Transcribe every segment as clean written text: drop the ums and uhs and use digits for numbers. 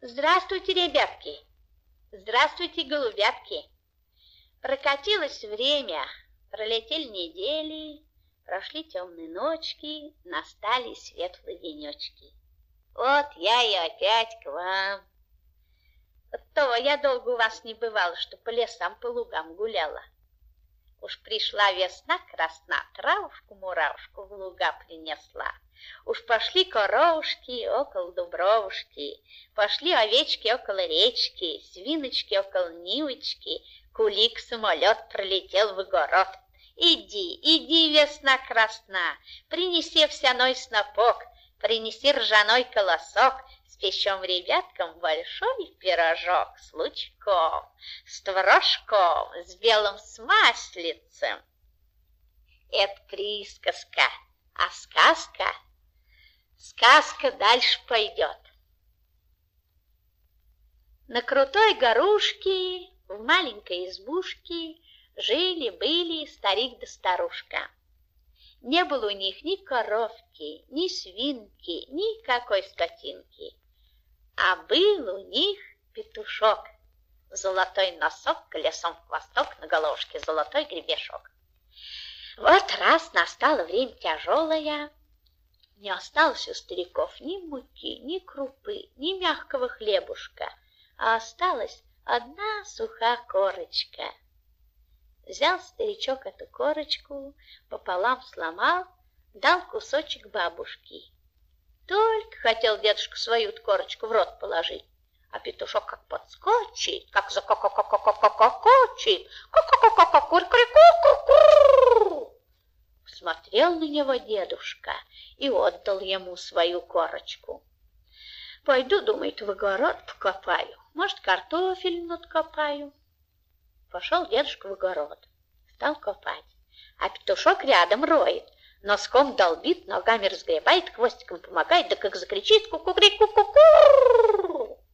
Здравствуйте, ребятки! Здравствуйте, голубятки! Прокатилось время, пролетели недели, прошли темные ночки, настали светлые денечки. Вот я и опять к вам. Оттого я долго у вас не бывала, что по лесам, по лугам гуляла. Уж пришла весна красна, травушку-муравушку в луга принесла. Уж пошли коровушки около дубровушки, пошли овечки около речки, свиночки около нивочки, кулик-самолет пролетел в огород. Иди, иди, весна красна, принеси овсяной снопок, принеси ржаной колосок, спечем ребяткам большой пирожок с лучком, с творожком, с белым маслицем. Это присказка, а сказка дальше пойдет. На крутой горушке, в маленькой избушке, жили-были старик да старушка. Не было у них ни коровки, ни свинки, никакой скотинки. А был у них петушок, золотой носок, колесом хвосток, на головушке золотой гребешок. Вот раз настало время тяжелое, не осталось у стариков ни муки, ни крупы, ни мягкого хлебушка, а осталась одна сухая корочка. Взял старичок эту корочку, пополам сломал, дал кусочек бабушке. Только хотел дедушка свою корочку в рот положить, а петушок как подскочит, как закокочет, Посмотрел на него дедушка и отдал ему свою корочку. Пойду, думает, в огород покопаю, может, картофель откопаю. Пошел дедушка в огород, стал копать, а петушок рядом роет, носком долбит, ногами разгребает, хвостиком помогает, да как закричит ку-ку-ку-ку-ку-ку.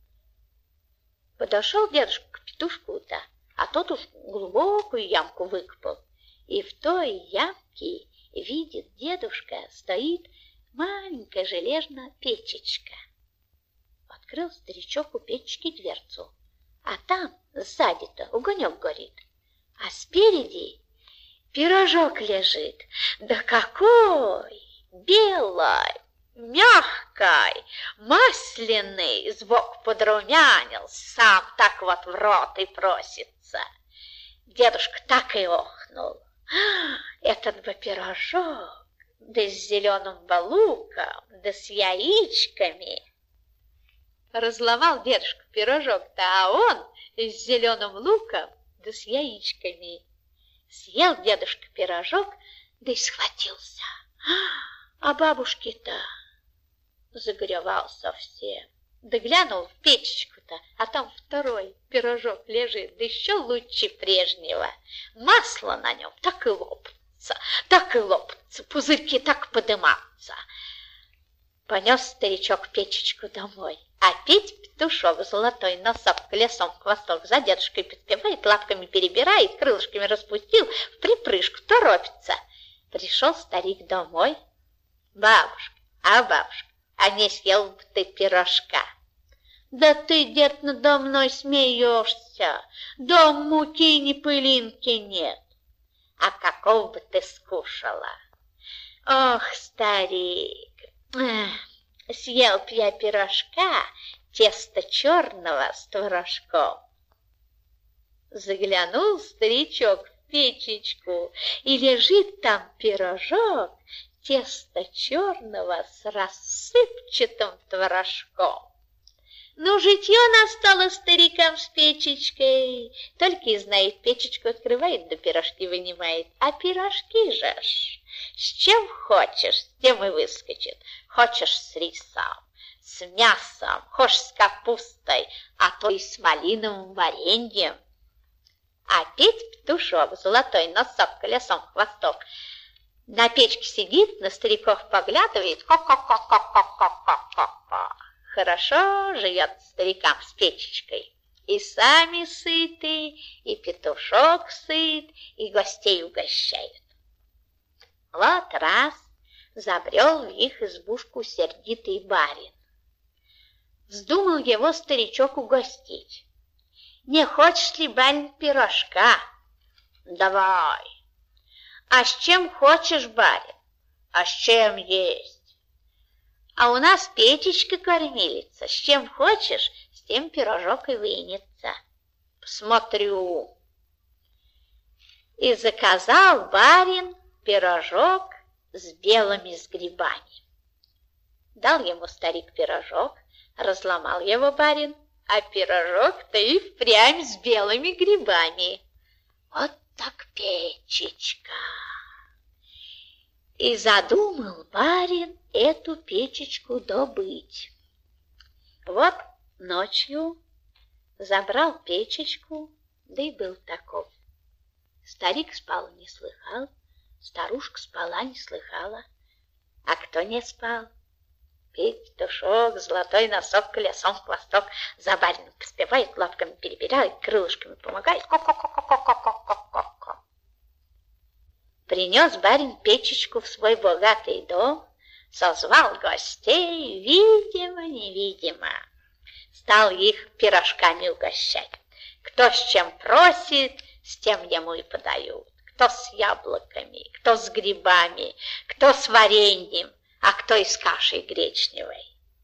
Подошел дедушка к петушку-то, а тот уж глубокую ямку выкопал, и в той ямке видит дедушка, стоит маленькая железная печечка. Открыл старичок у печки дверцу, а там сзади-то огонек горит, а спереди пирожок лежит. Да какой! Белой, мягкой, масляный, сбоку подрумянил, сам так вот в рот и просится. Дедушка так и охнул. Этот бы пирожок, да с зеленым луком, да с яичками. Разломал дедушка пирожок-то, а он с зеленым луком, да с яичками. Съел дедушка пирожок, да и схватился. А бабушки-то загоревал совсем. Да глянул в печечку-то, а там второй пирожок лежит, да еще лучше прежнего. Масло на нем так и лопнется, пузырьки так подымаются. Понес старичок печечку домой, а Петь петушок, золотой носок, колесом хвосток за дедушкой подпевает, лапками перебирает, крылышками распустил, в припрыжку торопится. Пришел старик домой. Бабушка, а не съел бы ты пирожка? Да ты, дед, надо мной смеешься, дом муки ни пылинки нет. А какого бы ты скушала? Ох, старик, съел б я пирожка, тесто черного с творожком. Заглянул старичок в печечку, и лежит там пирожок, тесто черного с рассыпчатым творожком. Ну, житье настало старикам с печечкой, только и знает, печечку открывает, да пирожки вынимает, а пирожки же ж. С чем хочешь, с тем и выскочит. Хочешь с рисом, с мясом, хочешь с капустой, а то и с малиновым вареньем. А Петь петушок, золотой носок, колесом хвосток, на печке сидит, на стариков поглядывает. Ко-ко-ко-ко-ко-ко-ко-ко. Хорошо живет старикам с печечкой. И сами сыты, и петушок сыт, и гостей угощают. Вот раз забрел в их избушку сердитый барин. Вздумал его старичок угостить. «Не хочешь ли, барин, пирожка?» «Давай». «А с чем хочешь, барин?» «А с чем есть?» «А у нас печечка-кормилица. С чем хочешь, с тем пирожок и вынется». «Посмотрю». И заказал барин пирожок с белыми с грибами. Дал ему старик пирожок, разломал его барин, а пирожок-то и впрямь с белыми грибами. Вот так печечка! И задумал барин эту печечку добыть. Вот ночью забрал печечку, да и был таков. Старик спал, не слыхал, старушка спала, не слыхала. А кто не спал? Петушок, золотой носок, колесом хвосток, за барином поспевает, лапками перебирает, крылышками помогает. Ко-ко-ко-ко-ко-ко-ко-ко. Принес барин печечку в свой богатый дом, созвал гостей, видимо-невидимо. Стал их пирожками угощать. Кто с чем просит, с тем ему и подают. Кто с яблоками, кто с грибами, кто с вареньем, а кто и с кашей гречневой.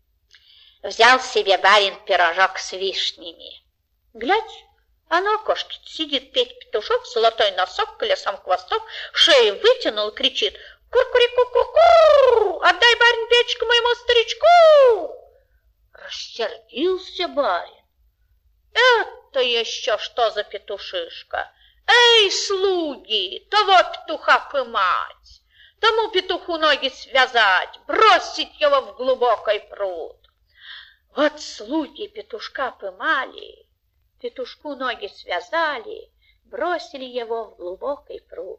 Взял себе барин пирожок с вишнями. Глядь, а на окошке сидит Петь-петушок, золотой носок, колесом хвосток, шею вытянул и кричит: «Кур-кури-ку-ку-ку! Отдай, барин, печку моему старичку!» Рассердился барин. «Это еще что за петушишка? Эй, слуги, того петуха пымать, тому петуху ноги связать, бросить его в глубокий пруд!» Вот слуги петушка пымали, петушку ноги связали, бросили его в глубокий пруд.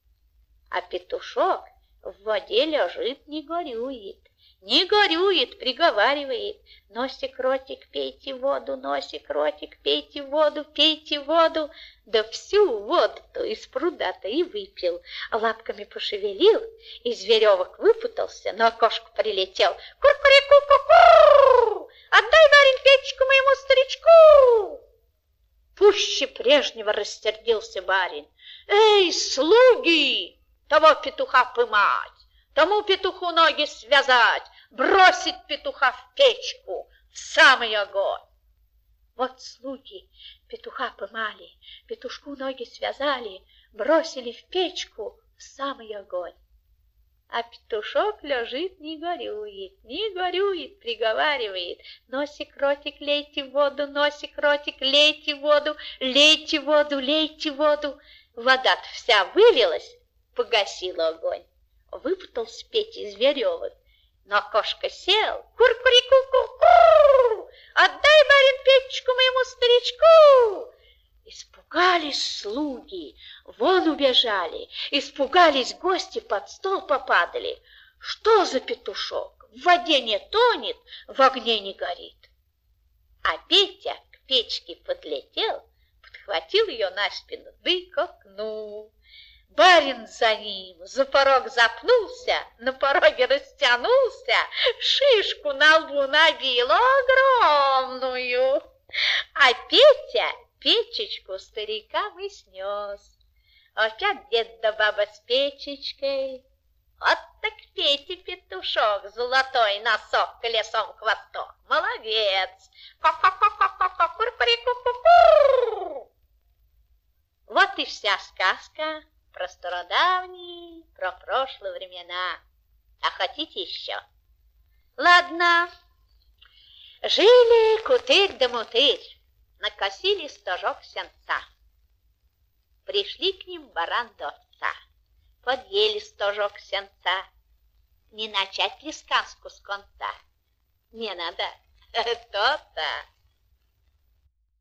А петушок в воде лежит, не горюет, приговаривает: «Носик-ротик, пейте воду, носик-ротик, пейте воду». Да всю воду-то из пруда-то и выпил, лапками пошевелил, из веревок выпутался, на окошко прилетел: «Кур-кури-ку-ку-ку! Отдай, барин, печку моему старичку!» Пуще прежнего рассердился барин. «Эй, слуги, того петуха пымать, тому петуху ноги связать, бросить петуха в печку, в самый огонь!» Вот слуги петуха пымали, петушку ноги связали, бросили в печку, в самый огонь. А петушок лежит, не горюет, приговаривает: «Носик-ротик, лейте воду, носик-ротик, лейте воду, лейте воду, лейте воду». Вода-то вся вылилась, погасила огонь. Выпутался Петя из веревок, на окошко сел: «Кур-кури-ку-ку-ку! Отдай, барин, печечку моему старичку!» Испугались слуги, вон убежали, испугались гости, под стол попадали. Что за петушок? В воде не тонет, в огне не горит. А Петя к печке подлетел, подхватил ее на спину, да и к окну. Барин за ним, за порог запнулся, на пороге растянулся, шишку на лбу набил огромную. А Петя печечку старикам и снес. Опять дед да баба с печечкой. Вот так Петя петушок, золотой носок, колесом хвосток, молодец! Ко-ко-ко-ко-ко-ко-ку-ку-ку-ку! Вот и вся сказка про стародавние, про прошлые времена. А хотите еще? Ладно. Жили кутырь да мутырь, накосили стожок сенца. Пришли к ним баран да овца, подъели стожок сенца. Не начать ли сказку с конца? Не надо, то-то.